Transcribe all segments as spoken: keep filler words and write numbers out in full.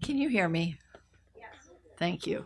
Can you hear me? Yes. Thank you.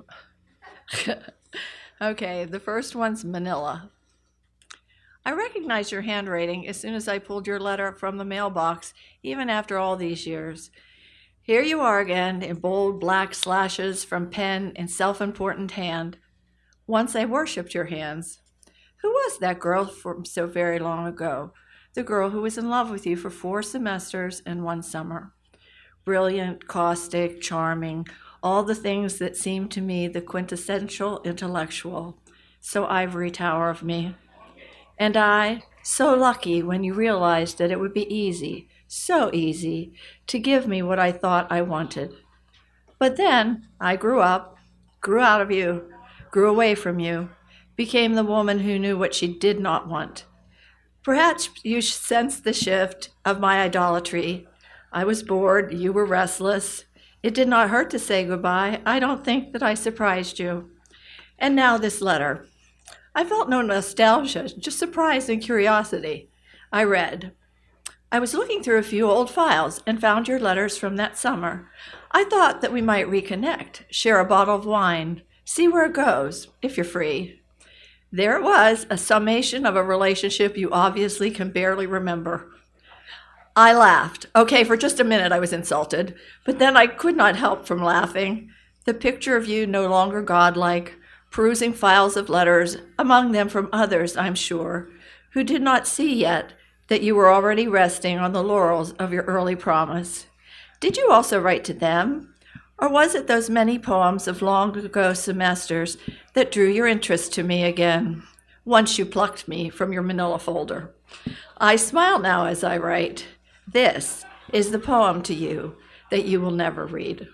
Okay, the first one's Manila. I recognized your handwriting as soon as I pulled your letter from the mailbox, even after all these years. Here you are again, in bold black slashes from pen and self-important hand. Once I worshipped your hands. Who was that girl from so very long ago? The girl who was in love with you for four semesters and one summer. Brilliant, caustic, charming, all the things that seemed to me the quintessential intellectual, so ivory tower of me. And I, so lucky when you realized that it would be easy, so easy, to give me what I thought I wanted. But then I grew up, grew out of you, grew away from you, became the woman who knew what she did not want. Perhaps you sensed the shift of my idolatry. I was bored, you were restless. It did not hurt to say goodbye. I don't think that I surprised you. And now this letter. I felt no nostalgia, just surprise and curiosity. I read. I was looking through a few old files and found your letters from that summer. I thought that we might reconnect, share a bottle of wine, see where it goes, if you're free. There it was, a summation of a relationship you obviously can barely remember. I laughed. Okay, for just a minute I was insulted, but then I could not help from laughing. The picture of you no longer godlike, perusing files of letters, among them from others, I'm sure, who did not see yet that you were already resting on the laurels of your early promise. Did you also write to them? Or was it those many poems of long ago semesters that drew your interest to me again, once you plucked me from your manila folder? I smile now as I write. This is the poem to you that you will never read.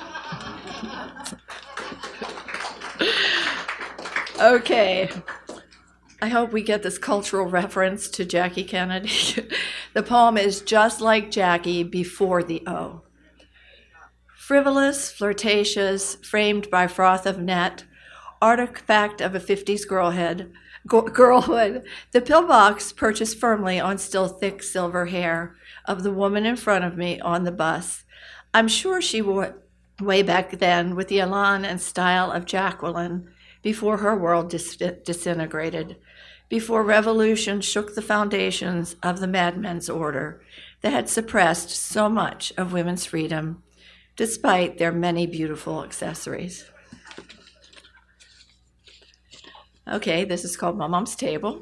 Okay, I hope we get this cultural reference to Jackie Kennedy. The poem is Just Like Jackie before the O. Frivolous, flirtatious, framed by froth of net, artifact of a fifties girlhood, girlhood, the pillbox perches firmly on still thick silver hair of the woman in front of me on the bus. I'm sure she wore way back then with the elan and style of Jacqueline before her world dis- disintegrated, before revolution shook the foundations of the madmen's order that had suppressed so much of women's freedom, despite their many beautiful accessories. Okay, this is called My Mom's Table.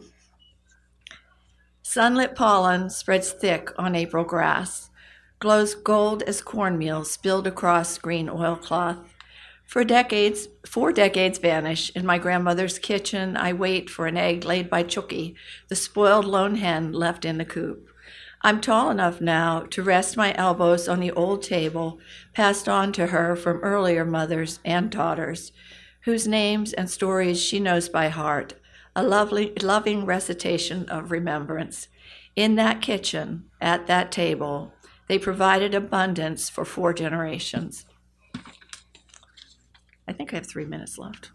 Sunlit pollen spreads thick on April grass, glows gold as cornmeal spilled across green oilcloth. For decades, four decades vanish. In my grandmother's kitchen, I wait for an egg laid by Chucky, the spoiled lone hen left in the coop. I'm tall enough now to rest my elbows on the old table passed on to her from earlier mothers and daughters, whose names and stories she knows by heart, a lovely, loving recitation of remembrance. In that kitchen, at that table, they provided abundance for four generations. I think I have three minutes left.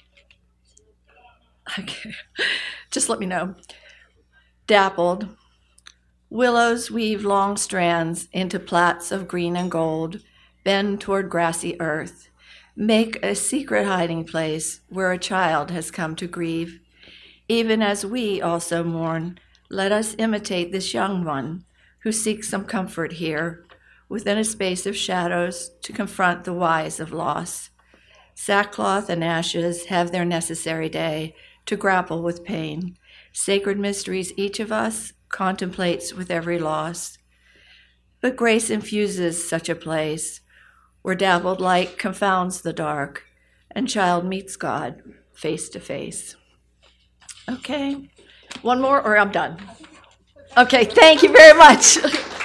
Okay, just let me know. Dappled. Willows weave long strands into plaits of green and gold, bend toward grassy earth, make a secret hiding place where a child has come to grieve. Even as we also mourn, let us imitate this young one who seeks some comfort here, within a space of shadows to confront the whys of loss. Sackcloth and ashes have their necessary day to grapple with pain, sacred mysteries each of us contemplates with every loss. But grace infuses such a place where dappled light confounds the dark and child meets God face to face. Okay, one more or I'm done. Okay, thank you very much.